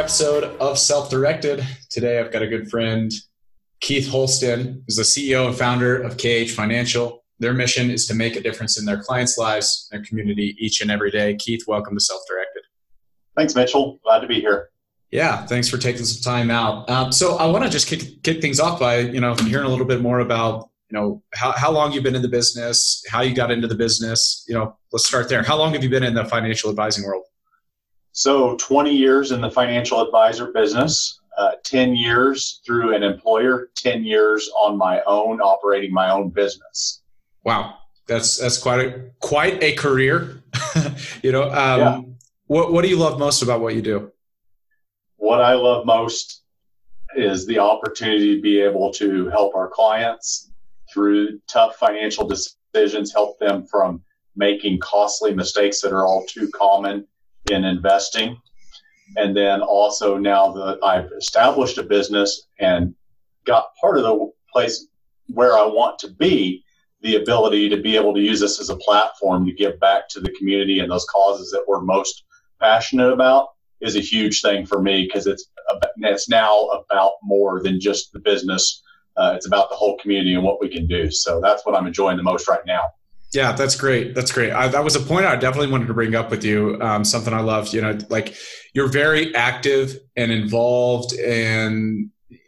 episode of Self-Directed. Today, I've got a good friend, Keith Holston, who's the CEO and founder of KH Financial. Their mission is to make a difference in their clients' lives, their community each and every day. Keith, welcome to Self-Directed. Thanks, Mitchell. Glad to be here. Yeah, thanks for taking some time out. So I want to just kick things off by, hearing a little bit more about, how long you've been in the business, how you got into the business. Let's start there. How long have you been in the financial advising world? So 20 years in the financial advisor business, 10 years through an employer, 10 years on my own, operating my own business. Wow. That's quite a career. Yeah. What do you love most about what you do? What I love most is the opportunity to be able to help our clients through tough financial decisions, help them from making costly mistakes that are all too common in investing. And then also, now that I've established a business and got part of the place where I want to be, the ability to be able to use this as a platform to give back to the community and those causes that we're most passionate about is a huge thing for me, because it's now about more than just the business. It's about the whole community and what we can do. So that's what I'm enjoying the most right now. Yeah, that's great. That's great. That was a point I definitely wanted to bring up with you. Something I loved, like you're very active and involved, and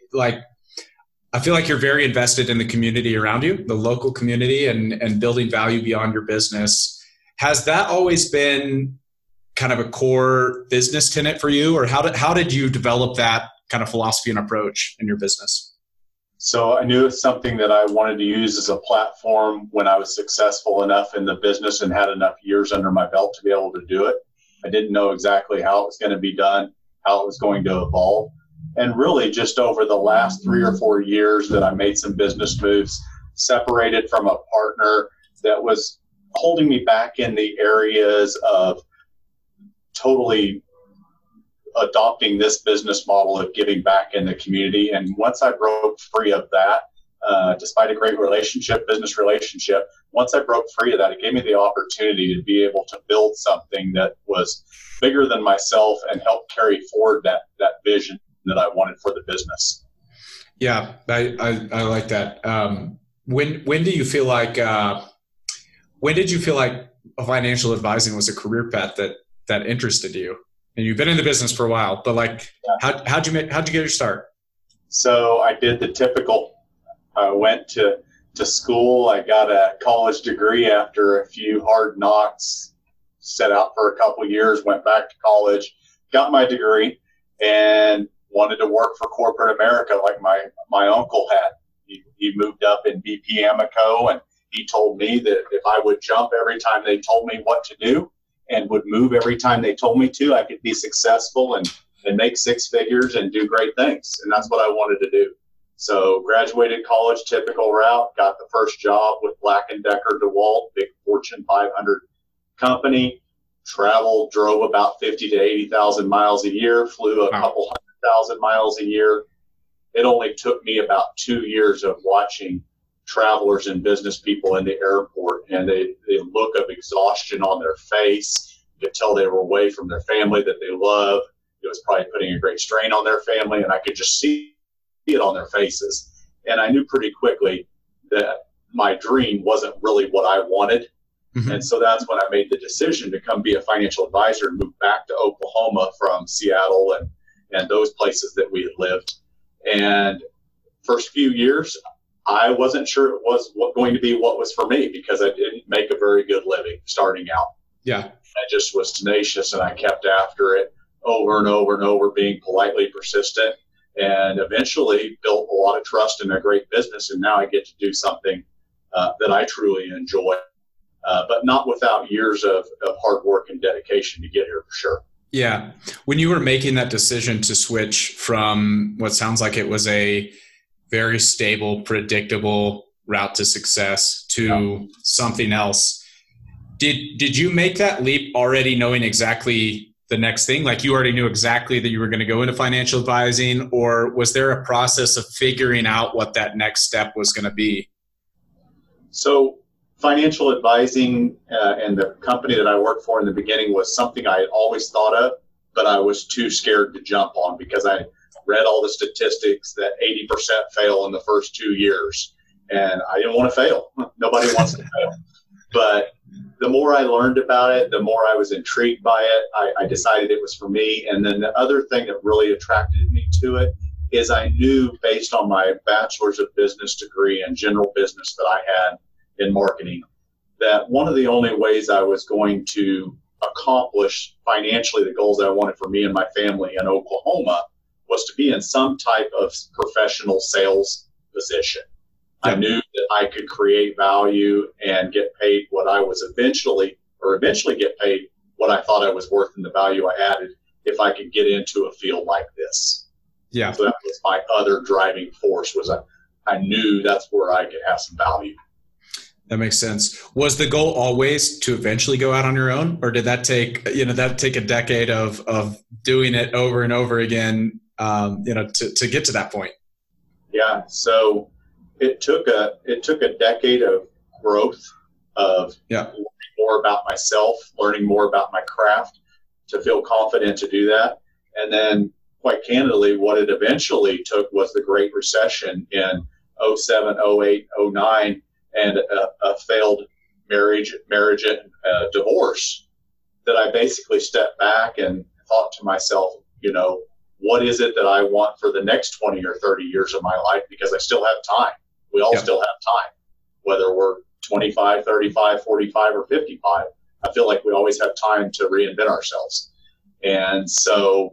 I feel like you're very invested in the community around you, the local community, and building value beyond your business. Has that always been kind of a core business tenet for you, or how did you develop that kind of philosophy and approach in your business? So I knew it's something that I wanted to use as a platform when I was successful enough in the business and had enough years under my belt to be able to do it. I didn't know exactly how it was going to be done, how it was going to evolve. And really just over the last 3 or 4 years that I made some business moves, separated from a partner that was holding me back in the areas of totally adopting this business model of giving back in the community. And once I broke free of that, despite a great business relationship, once I broke free of that, it gave me the opportunity to be able to build something that was bigger than myself and help carry forward that vision that I wanted for the business. Yeah, I like that. When did you feel like financial advising was a career path that interested you? And you've been in the business for a while, but how'd you get your start? So I did the typical. I went to school. I got a college degree after a few hard knocks, set out for a couple of years, went back to college, got my degree, and wanted to work for corporate America like my uncle had. He moved up in BP Amoco, and he told me that if I would jump every time they told me what to do and would move every time they told me to, I could be successful and make six figures and do great things. And that's what I wanted to do. So graduated college, typical route, got the first job with Black & Decker DeWalt, big Fortune 500 company, drove about 50 to 80,000 miles a year, flew a couple 100,000 miles a year. It only took me about 2 years of watching travelers and business people in the airport, and the look of exhaustion on their face. You could tell they were away from their family that they love. It was probably putting a great strain on their family, and I could just see it on their faces. And I knew pretty quickly that my dream wasn't really what I wanted. Mm-hmm. And so that's when I made the decision to come be a financial advisor and move back to Oklahoma from Seattle and those places that we had lived. And first few years, I wasn't sure it was going to be what was for me, because I didn't make a very good living starting out. Yeah. I just was tenacious, and I kept after it over and over and over, being politely persistent, and eventually built a lot of trust in a great business. And now I get to do something that I truly enjoy, but not without years of hard work and dedication to get here, for sure. Yeah. When you were making that decision to switch from what sounds like it was a very stable, predictable route to success to something else, did you make that leap already knowing exactly the next thing? Like you already knew exactly that you were going to go into financial advising, or was there a process of figuring out what that next step was going to be? So financial advising and the company that I worked for in the beginning was something I had always thought of, but I was too scared to jump on because I read all the statistics that 80% fail in the first 2 years. And I didn't want to fail. Nobody wants to fail. But the more I learned about it, the more I was intrigued by it. I decided it was for me. And then the other thing that really attracted me to it is I knew, based on my bachelor's of business degree and general business that I had in marketing, that one of the only ways I was going to accomplish financially the goals that I wanted for me and my family in Oklahoma was to be in some type of professional sales position. I knew that I could create value and get paid what I was eventually get paid what I thought I was worth and the value I added if I could get into a field like this. Yeah. So that was my other driving force, was I knew that's where I could have some value. That makes sense. Was the goal always to eventually go out on your own, or did that take a decade of doing it over and over again, to get to that point? Yeah. So it took a decade of growth, of learning more about myself, learning more about my craft to feel confident to do that. And then, quite candidly, what it eventually took was the Great Recession in 07, 08, 09, and a failed marriage and divorce, that I basically stepped back and thought to myself, what is it that I want for the next 20 or 30 years of my life? Because I still have time. We all still have time, whether we're 25, 35, 45, or 55. I feel like we always have time to reinvent ourselves. And so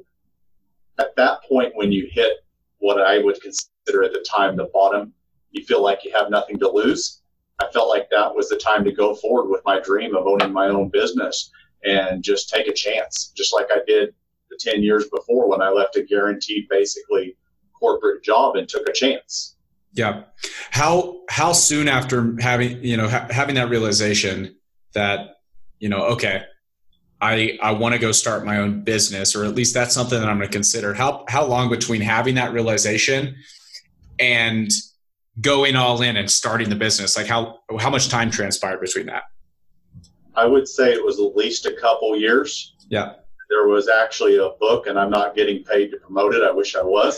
at that point, when you hit what I would consider at the time the bottom, you feel like you have nothing to lose. I felt like that was the time to go forward with my dream of owning my own business and just take a chance, just like I did the 10 years before when I left a guaranteed, basically, corporate job and took a chance. Yeah. How soon after having that realization that, okay, I want to go start my own business, or at least that's something that I'm going to consider. How long between having that realization and going all in and starting the business? Like how much time transpired between that? I would say it was at least a couple years. Yeah. There was actually a book, and I'm not getting paid to promote it. I wish I was.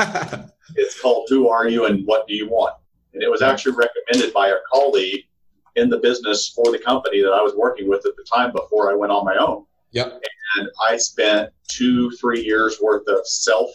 It's called Who Are You and What Do You Want? And it was actually recommended by a colleague in the business for the company that I was working with at the time before I went on my own. Yep. And I spent 2-3 years worth of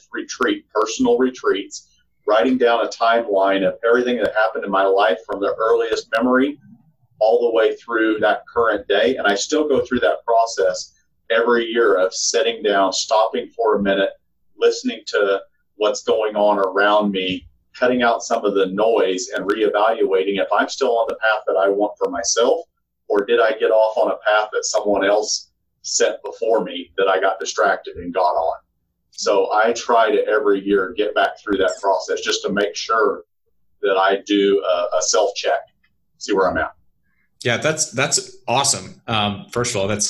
personal retreats, writing down a timeline of everything that happened in my life from the earliest memory all the way through that current day. And I still go through that process every year of sitting down, stopping for a minute, listening to what's going on around me, cutting out some of the noise and reevaluating if I'm still on the path that I want for myself, or did I get off on a path that someone else set before me that I got distracted and got on. So I try to every year get back through that process just to make sure that I do a self-check, see where I'm at. Yeah, that's awesome. First of all, that's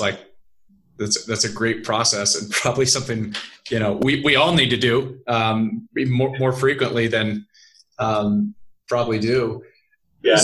a great process, and probably something we all need to do more frequently than probably do. Yeah,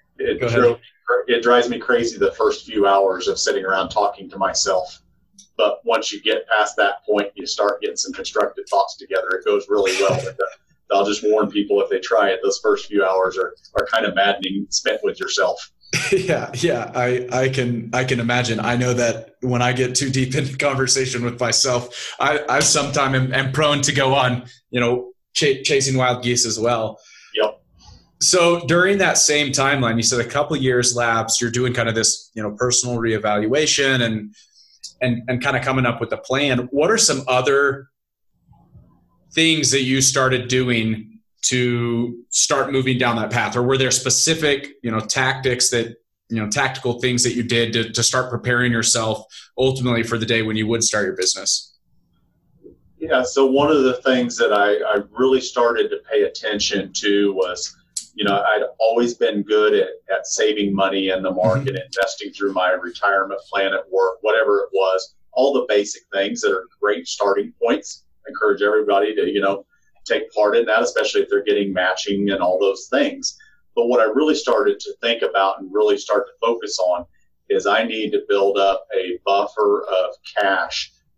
it drives me crazy the first few hours of sitting around talking to myself. But once you get past that point, you start getting some constructive thoughts together. It goes really well. I'll just warn people, if they try it, those first few hours are kind of maddening, spent with yourself. Yeah. I can imagine. I know that when I get too deep into conversation with myself, I sometimes am prone to go on, chasing wild geese as well. Yep. So during that same timeline, you said a couple of years lapse, you're doing kind of this, personal reevaluation and kind of coming up with a plan. What are some other things that you started doing to start moving down that path? Or were there specific, tactics that, tactical things that you did to start preparing yourself ultimately for the day when you would start your business? Yeah. So one of the things that I really started to pay attention to was, I'd always been good at saving money in the market, investing through my retirement plan at work, whatever it was, all the basic things that are great starting points. I encourage everybody to, take part in that, especially if they're getting matching and all those things. But what I really started to think about and really start to focus on is I need to build up a buffer of cash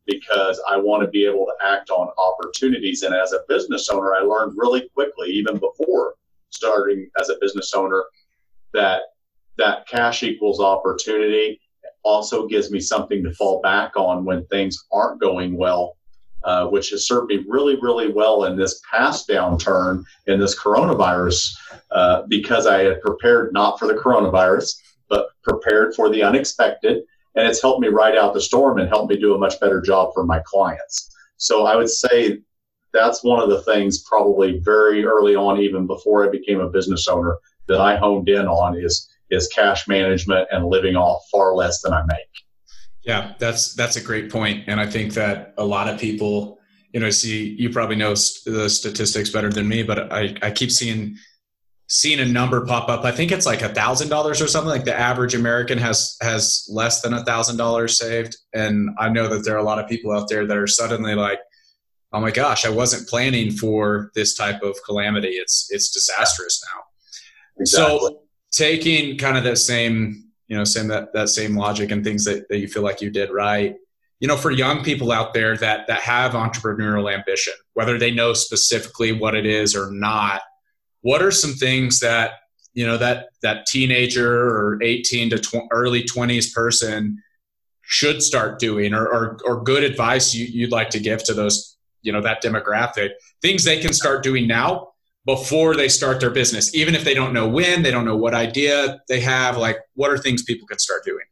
because I want to be able to act on opportunities. And as a business owner, I learned really quickly, even before starting as a business owner, that cash equals opportunity. Also gives me something to fall back on when things aren't going well, which has served me really, really well in this past downturn in this coronavirus, because I had prepared not for the coronavirus, but prepared for the unexpected. And it's helped me ride out the storm and helped me do a much better job for my clients. So I would say that's one of the things probably very early on, even before I became a business owner, that I honed in on is cash management and living off far less than I make. Yeah, that's a great point. And I think that a lot of people, you probably know the statistics better than me, but I keep seeing a number pop up. I think it's like $1,000 or something. Like the average American has less than $1,000 saved. And I know that there are a lot of people out there that are suddenly like, oh my gosh, I wasn't planning for this type of calamity. It's disastrous now. Exactly. So taking kind of that same, that same logic and things that you feel like you did right, for young people out there that have entrepreneurial ambition, whether they know specifically what it is or not, what are some things that, that teenager or 18 to early 20s person should start doing, or good advice you'd like to give to those, that demographic, things they can start doing now before they start their business, even if they don't know when, they don't know what idea they have, like what are things people can start doing?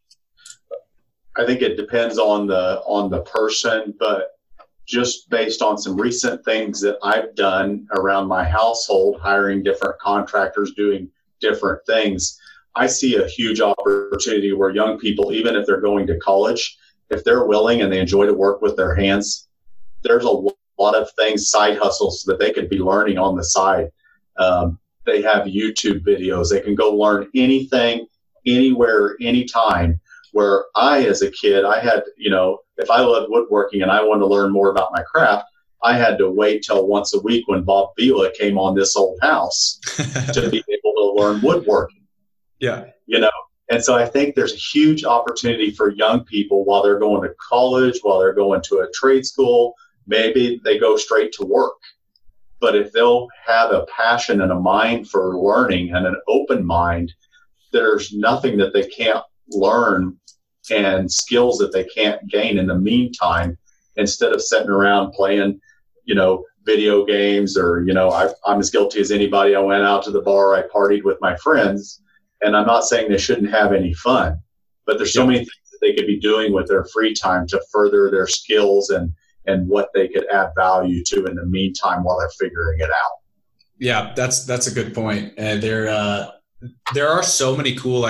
I think it depends on the person, but just based on some recent things that I've done around my household, hiring different contractors, doing different things, I see a huge opportunity where young people, even if they're going to college, if they're willing and they enjoy to work with their hands, there's a lot of things, side hustles that they could be learning on the side. They have YouTube videos. They can go learn anything, anywhere, anytime. Where I, as a kid, I had, if I loved woodworking and I wanted to learn more about my craft, I had to wait till once a week when Bob Vila came on This Old House to be able to learn woodworking. Yeah. And so I think there's a huge opportunity for young people while they're going to college, while they're going to a trade school, maybe they go straight to work. But if they'll have a passion and a mind for learning and an open mind, there's nothing that they can't learn and skills that they can't gain in the meantime, instead of sitting around playing, video games or, I'm as guilty as anybody. I went out to the bar, I partied with my friends, and I'm not saying they shouldn't have any fun, but there's so many things that they could be doing with their free time to further their skills and what they could add value to in the meantime while they're figuring it out. Yeah, that's a good point. And there are so many cool,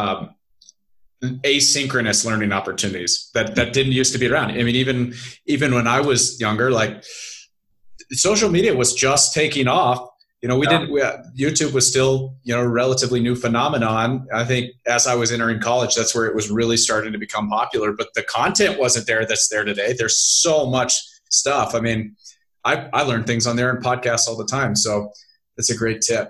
asynchronous learning opportunities that didn't used to be around. I mean, even when I was younger, like social media was just taking off. YouTube was still, a relatively new phenomenon. I think as I was entering college, that's where it was really starting to become popular, but the content wasn't there that's there today. There's so much stuff. I mean, I learn things on there in podcasts all the time. So that's a great tip.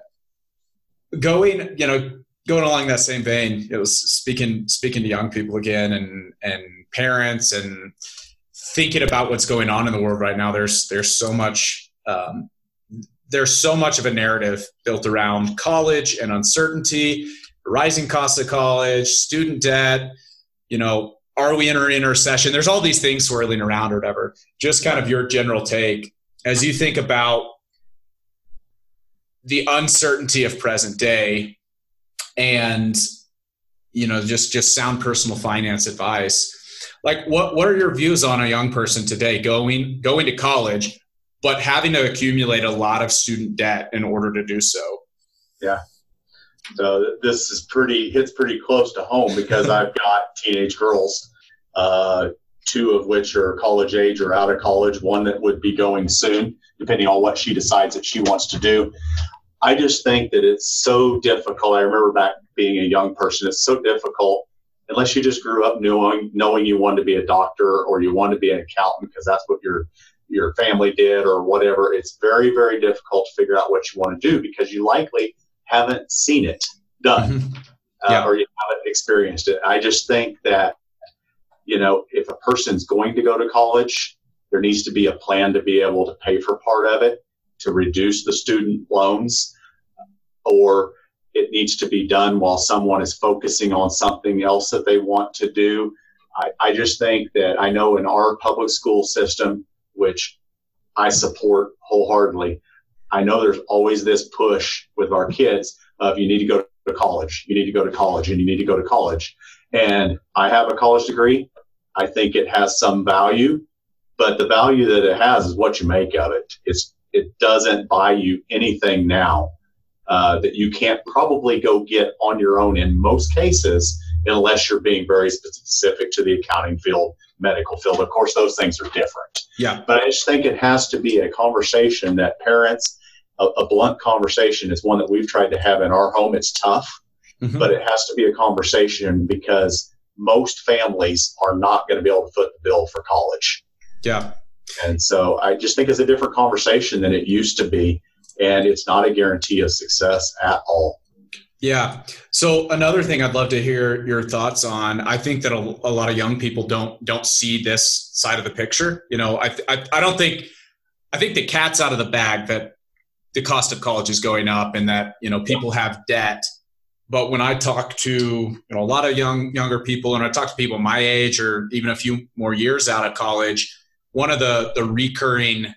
Going along that same vein, it was speaking to young people again and parents and thinking about what's going on in the world right now. There's so much of a narrative built around college and uncertainty, rising costs of college, student debt, are we entering a recession? There's all these things swirling around or whatever. Just kind of your general take as you think about the uncertainty of present day and, just sound personal finance advice. Like what are your views on a young person today going to college, but having to accumulate a lot of student debt in order to do so? Yeah. So this hits pretty close to home because I've got teenage girls, two of which are college age or out of college, one that would be going soon, depending on what she decides that she wants to do. I just think that it's so difficult. I remember back being a young person, it's so difficult unless you just grew up knowing you wanted to be a doctor or you wanted to be an accountant because that's what your family did or whatever. It's very, very difficult to figure out what you want to do because you likely haven't seen it done or you haven't experienced it. I just think that if a person's going to go to college, there needs to be a plan to be able to pay for part of it, to reduce the student loans, or it needs to be done while someone is focusing on something else that they want to do. I just think that I know in our public school system, which I support wholeheartedly, I know there's always this push with our kids of you need to go to college, you need to go to college, and you need to go to college. And I have a college degree. I think it has some value, but the value that it has is what you make of it. It doesn't buy you anything now that you can't probably go get on your own in most cases, unless you're being very specific to the accounting field, medical field. Of course, those things are different. Yeah. But I just think it has to be a conversation that parents, a blunt conversation is one that we've tried to have in our home. It's tough, but it has to be a conversation because most families are not going to be able to foot the bill for college. Yeah. And so I just think it's a different conversation than it used to be. And it's not a guarantee of success at all. Yeah. So another thing I'd love to hear your thoughts on, I think that a lot of young people don't see this side of the picture. I think the cat's out of the bag that the cost of college is going up and that, people have debt. But when I talk to a lot of younger people, and I talk to people my age or even a few more years out of college, one of the recurring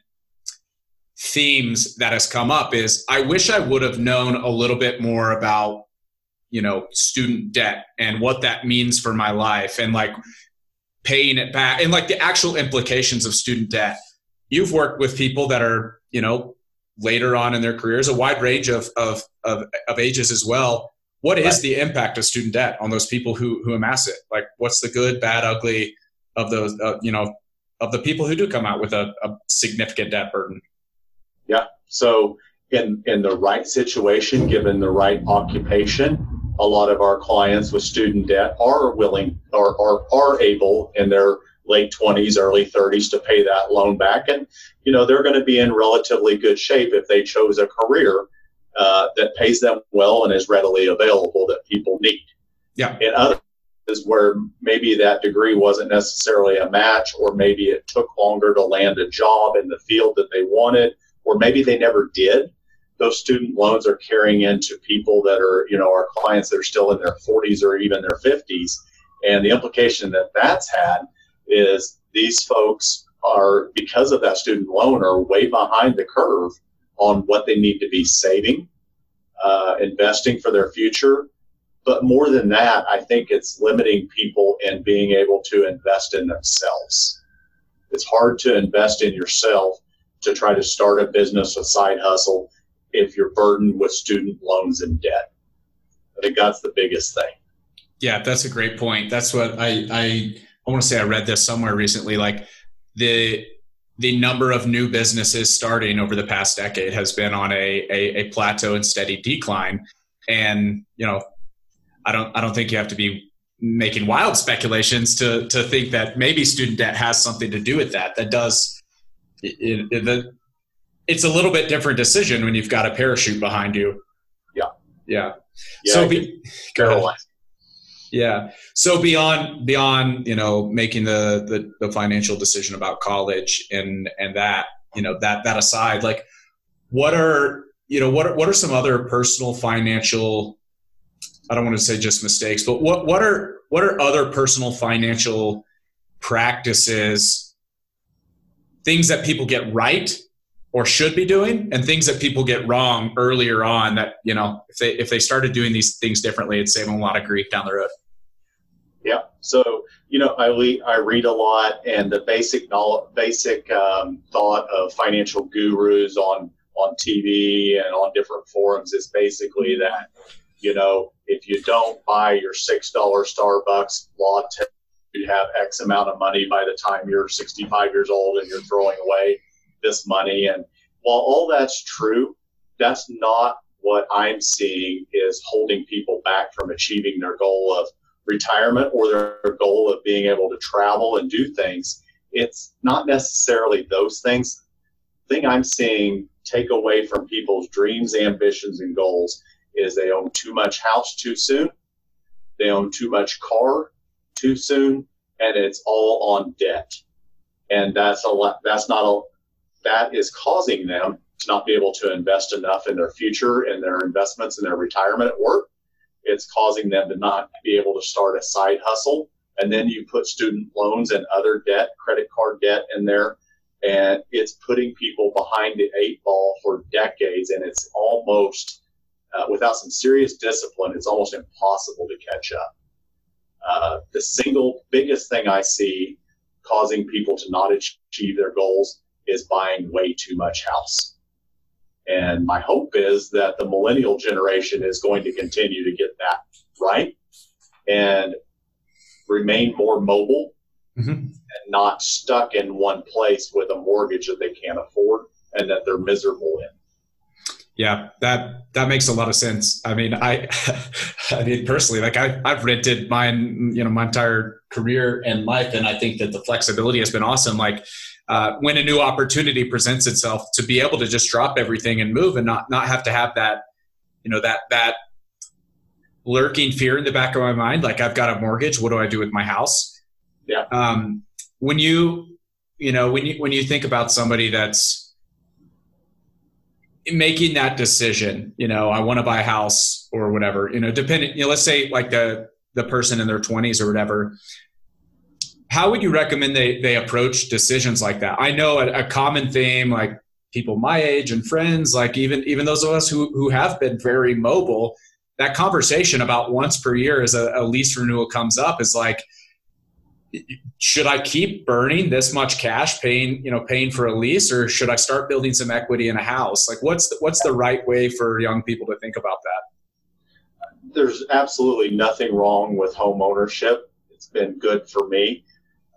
themes that has come up is I wish I would have known a little bit more about, student debt and what that means for my life and like paying it back and like the actual implications of student debt. You've worked with people that are, later on in their careers, a wide range of ages as well. What is the impact of student debt on those people who amass it? Like what's the good, bad, ugly of those, of the people who do come out with a significant debt burden? Yeah. So in the right situation, given the right occupation, a lot of our clients with student debt are willing or are able in their late 20s, early 30s to pay that loan back. And, they're going to be in relatively good shape if they chose a career that pays them well and is readily available that people need. Yeah. In other is where maybe that degree wasn't necessarily a match, or maybe it took longer to land a job in the field that they wanted, or maybe they never did. Those student loans are carrying into people that are, our clients that are still in their 40s or even their 50s. And the implication that that's had is these folks are, because of that student loan, are way behind the curve on what they need to be saving, investing for their future. But more than that, I think it's limiting people in being able to invest in themselves. It's hard to invest in yourself to try to start a business, a side hustle, if you're burdened with student loans and debt. I think that's the biggest thing. Yeah, that's a great point. That's what I want to say. I read this somewhere recently, like the number of new businesses starting over the past decade has been on a plateau and steady decline. And, I don't think you have to be making wild speculations to think that maybe student debt has something to do with that. That does, it's a little bit different decision when you've got a parachute behind you. Yeah. So go ahead. Yeah. So beyond making the financial decision about college and that that aside, like what are some other personal financial, I don't want to say just mistakes, but what are other personal financial practices, things that people get right or should be doing, and things that people get wrong earlier on that, if they started doing these things differently, it'd save them a lot of grief down the road. Yeah. So, I read a lot, and the basic thought of financial gurus on TV and on different forums is basically that, if you don't buy your $6 Starbucks latte, you have X amount of money by the time you're 65 years old and you're throwing away this money. And while all that's true, that's not what I'm seeing is holding people back from achieving their goal of retirement or their goal of being able to travel and do things. It's not necessarily those things. The thing I'm seeing take away from people's dreams, ambitions, and goals is they own too much house too soon. They own too much car too soon. and it's all on debt. And that is causing them to not be able to invest enough in their future and their investments and their retirement at work. It's causing them to not be able to start a side hustle. And then you put student loans and other debt, credit card debt in there, and it's putting people behind the eight ball for decades. And it's almost, without some serious discipline, it's almost impossible to catch up. The single biggest thing I see causing people to not achieve their goals is buying way too much house. And my hope is that the millennial generation is going to continue to get that right and remain more mobile and not stuck in one place with a mortgage that they can't afford and that they're miserable in. Yeah, that makes a lot of sense. I mean, I mean, personally, like I've rented mine, my entire career and life. And I think that the flexibility has been awesome. Like when a new opportunity presents itself, to be able to just drop everything and move and not have to have that, that lurking fear in the back of my mind. Like, I've got a mortgage. What do I do with my house? Yeah. When you think about somebody that's making that decision, I want to buy a house or whatever, depending, let's say like the person in their 20s or whatever, how would you recommend they approach decisions like that? I know a common theme, like people my age and friends, like even those of us who have been very mobile, that conversation about once per year as a lease renewal comes up is like, should I keep burning this much cash paying for a lease, or should I start building some equity in a house? Like what's the right way for young people to think about that? There's absolutely nothing wrong with home ownership. It's been good for me.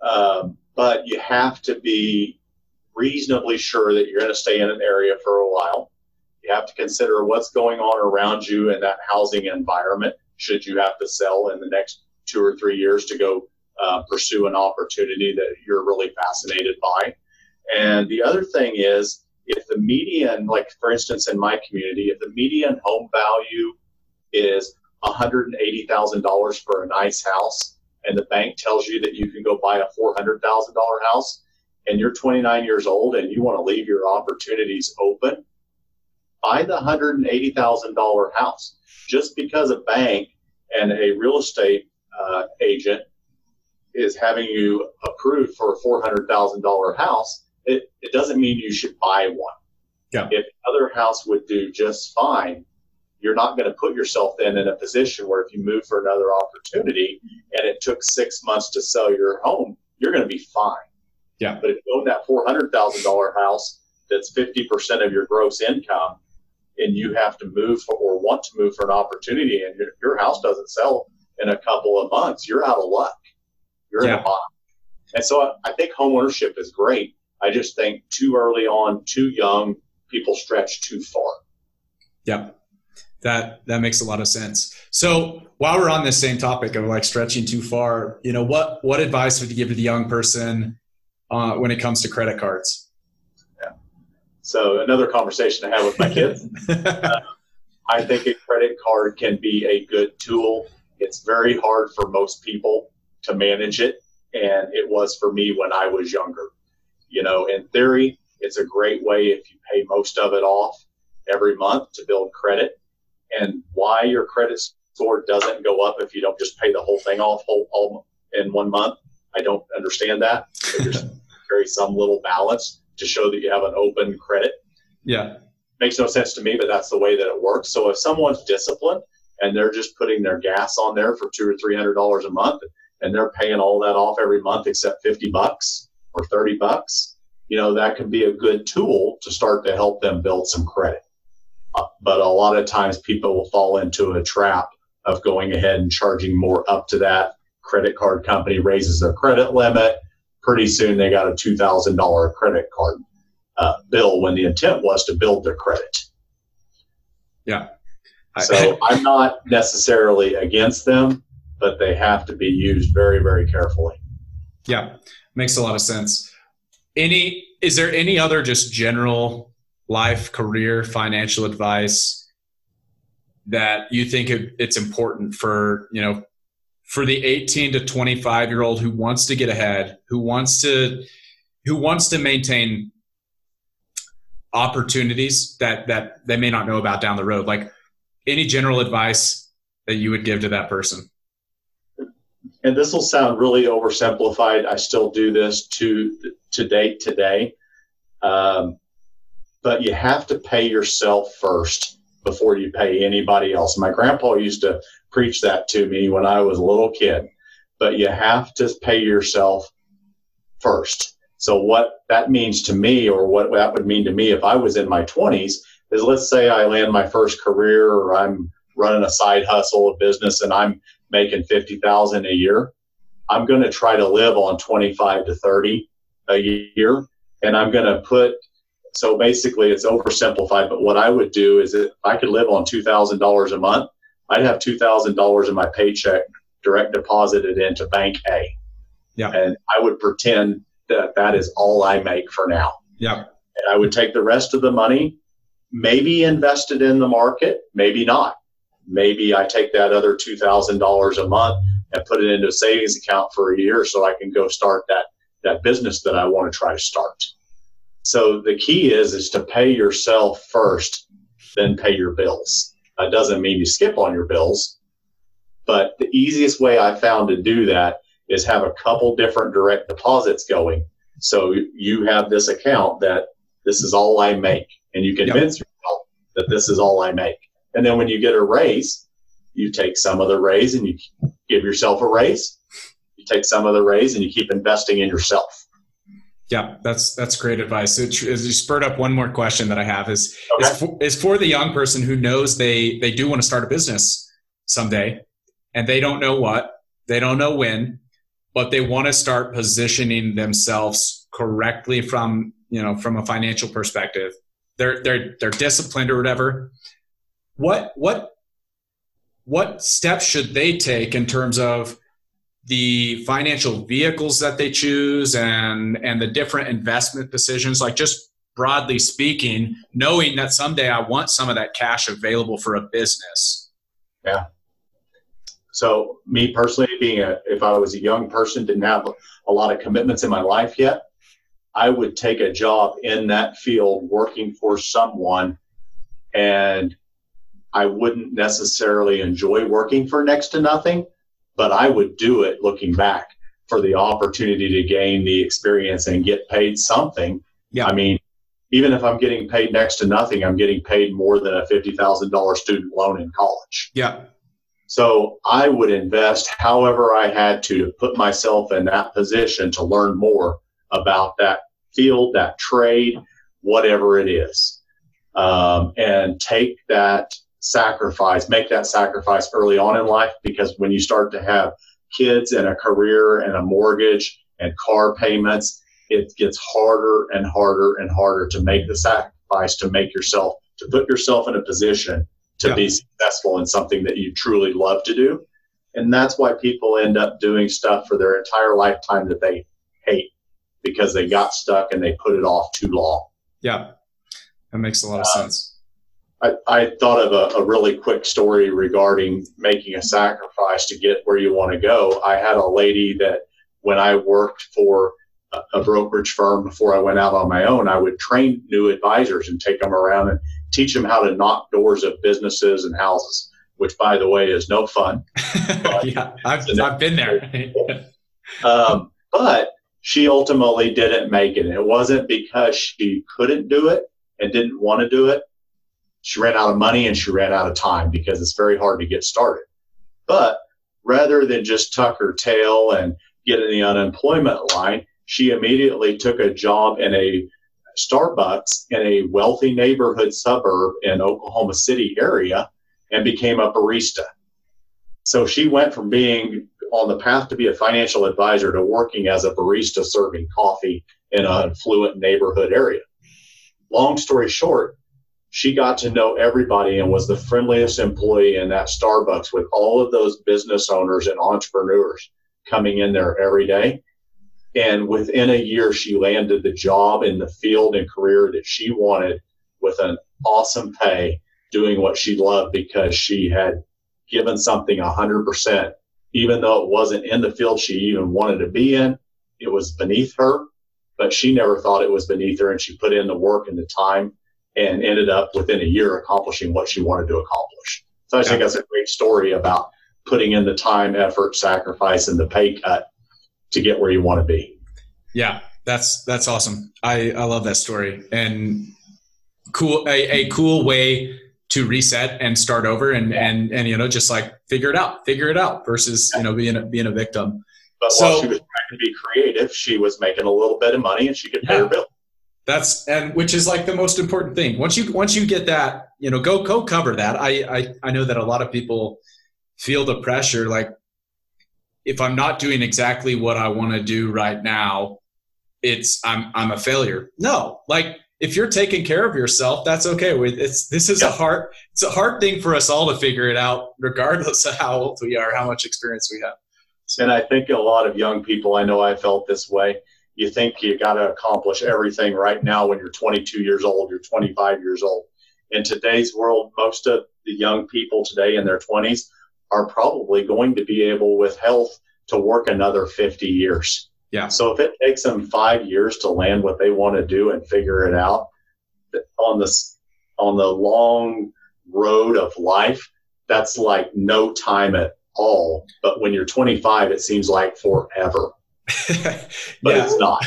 But you have to be reasonably sure that you're going to stay in an area for a while. You have to consider what's going on around you in that housing environment. Should you have to sell in the next 2 or 3 years to go pursue an opportunity that you're really fascinated by. And the other thing is, if the median, like for instance in my community, if the median home value is $180,000 for a nice house, and the bank tells you that you can go buy a $400,000 house, and you're 29 years old and you want to leave your opportunities open, buy the $180,000 house. Just because a bank and a real estate agent is having you approved for a $400,000 house, it doesn't mean you should buy one. Yeah. If other house would do just fine, you're not going to put yourself then in a position where if you move for another opportunity and it took 6 months to sell your home, you're going to be fine. Yeah. But if you own that $400,000 house that's 50% of your gross income, and you have to move or want to move for an opportunity, and your house doesn't sell in a couple of months, you're out of luck. You're in a box. And so I think home ownership is great. I just think too early on, too young, people stretch too far. Yeah, that makes a lot of sense. So while we're on this same topic of like stretching too far, what advice would you give to the young person when it comes to credit cards? Yeah. So another conversation I have with my kids. I think a credit card can be a good tool. It's very hard for most people to manage it, and it was for me when I was younger. In theory, it's a great way if you pay most of it off every month to build credit. And why your credit score doesn't go up if you don't just pay the whole thing off all in 1 month, I don't understand that. So you carry some little balance to show that you have an open credit. Yeah. Makes no sense to me, but that's the way that it works. So if someone's disciplined and they're just putting their gas on there for $200 or $300 a month, and they're paying all that off every month except $50 or $30, that can be a good tool to start to help them build some credit. But a lot of times people will fall into a trap of going ahead and charging more up to that. Credit card company raises their credit limit. Pretty soon they got a $2,000 credit card bill when the intent was to build their credit. Yeah. So I'm not necessarily against them, but they have to be used very, very carefully. Yeah, makes a lot of sense. Is there any other just general life, career, financial advice that you think it's important for for the 18 to 25-year-old who wants to get ahead, who wants to maintain opportunities that they may not know about down the road? Like, any general advice that you would give to that person? And this will sound really oversimplified. I still do this to date today. But you have to pay yourself first before you pay anybody else. My grandpa used to preach that to me when I was a little kid, but you have to pay yourself first. So what that means to me, or what that would mean to me if I was in my 20s, is, let's say I land my first career, or I'm running a side hustle, a business, and I'm making $50,000 a year. I'm going to try to live on 25 to 30 a year. And I'm going to so basically it's oversimplified, but what I would do is, if I could live on $2,000 a month, I'd have $2,000 in my paycheck direct deposited into bank A. Yeah. And I would pretend that is all I make for now. Yeah. And I would take the rest of the money, maybe invest it in the market, maybe not. Maybe I take that other $2,000 a month and put it into a savings account for a year so I can go start that business that I want to try to start. So the key is to pay yourself first, then pay your bills. That doesn't mean you skip on your bills, but the easiest way I found to do that is have a couple different direct deposits going. So you have this account that this is all I make, and you convince yourself that this is all I make. And then when you get a raise, you take some of the raise and you give yourself a raise. You take some of the raise and you keep investing in yourself. Yeah, that's great advice. You spurred up one more question that I have is for the young person who knows they do want to start a business someday, and they don't know what, they don't know when, but they want to start positioning themselves correctly from a financial perspective. They're disciplined or whatever. What steps should they take in terms of the financial vehicles that they choose and the different investment decisions? Like, just broadly speaking, knowing that someday I want some of that cash available for a business. Yeah. So me personally, if I was a young person, didn't have a lot of commitments in my life yet, I would take a job in that field working for someone, and I wouldn't necessarily enjoy working for next to nothing, but I would do it looking back for the opportunity to gain the experience and get paid something. Yeah. I mean, even if I'm getting paid next to nothing, I'm getting paid more than a $50,000 student loan in college. Yeah. So I would invest however I had to put myself in that position to learn more about that field, that trade, whatever it is, and take that sacrifice, make that sacrifice early on in life, because when you start to have kids and a career and a mortgage and car payments, it gets harder and harder and harder to make the sacrifice to put yourself in a position to be successful in something that you truly love to do. And that's why people end up doing stuff for their entire lifetime that they hate, because they got stuck and they put it off too long. Yeah, that makes a lot of sense. I thought of a really quick story regarding making a sacrifice to get where you want to go. I had a lady that, when I worked for a brokerage firm before I went out on my own, I would train new advisors and take them around and teach them how to knock doors of businesses and houses, which, by the way, is no fun. Yeah, I've been there. But she ultimately didn't make it. It wasn't because she couldn't do it and didn't want to do it. She ran out of money and she ran out of time, because it's very hard to get started. But rather than just tuck her tail and get in the unemployment line, she immediately took a job in a Starbucks in a wealthy neighborhood suburb in Oklahoma City area and became a barista. So she went from being on the path to be a financial advisor to working as a barista serving coffee in an affluent neighborhood area. Long story short, she got to know everybody and was the friendliest employee in that Starbucks, with all of those business owners and entrepreneurs coming in there every day. And within a year, she landed the job in the field and career that she wanted, with an awesome pay, doing what she loved, because she had given something 100% even though it wasn't in the field she even wanted to be in, it was beneath her, but she never thought it was beneath her, and she put in the work and the time and ended up within a year accomplishing what she wanted to accomplish. So I think that's a great story about putting in the time, effort, sacrifice, and the pay cut to get where you want to be. Yeah, that's awesome. I love that story, and a cool way to reset and start over and just like figure it out versus, being a victim. But while she was trying to be creative, she was making a little bit of money and she could pay her bill. Which is like the most important thing. Once you get that, go cover that. I know that a lot of people feel the pressure. Like, if I'm not doing exactly what I want to do right now, I'm a failure. No, like, if you're taking care of yourself, that's okay. It's a hard thing for us all to figure it out, regardless of how old we are, how much experience we have. And I think a lot of young people, I know I felt this way. You think you got to accomplish everything right now when you're 22 years old, you're 25 years old. In today's world, most of the young people today in their 20s are probably going to be able, with health, to work another 50 years. Yeah. So if it takes them 5 years to land what they want to do and figure it out on the long road of life, that's like no time at all. But when you're 25, it seems like forever. But it's not.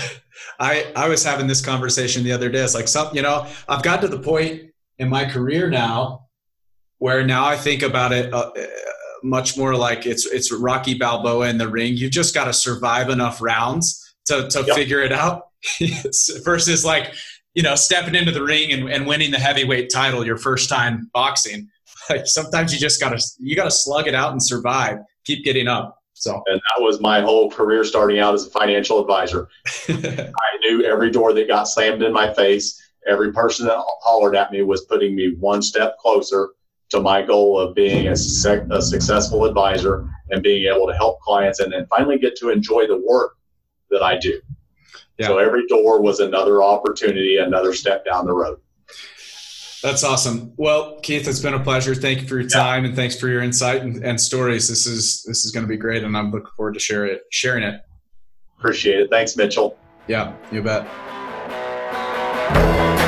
I was having this conversation the other day. It's like, I've got to the point in my career now where now I think about it much more like it's Rocky Balboa in the ring. You've just got to survive enough rounds to figure it out versus like, stepping into the ring and winning the heavyweight title your first time boxing. Like, sometimes you gotta slug it out and survive, keep getting up. So, and that was my whole career starting out as a financial advisor. I knew every door that got slammed in my face, every person that hollered at me was putting me one step closer to my goal of being a successful advisor and being able to help clients and then finally get to enjoy the work that I do. Yeah. So every door was another opportunity, another step down the road. That's awesome. Well, Keith, it's been a pleasure. Thank you for your time and thanks for your insight and stories. This is going to be great, and I'm looking forward to sharing it. Appreciate it. Thanks, Mitchell. Yeah, you bet.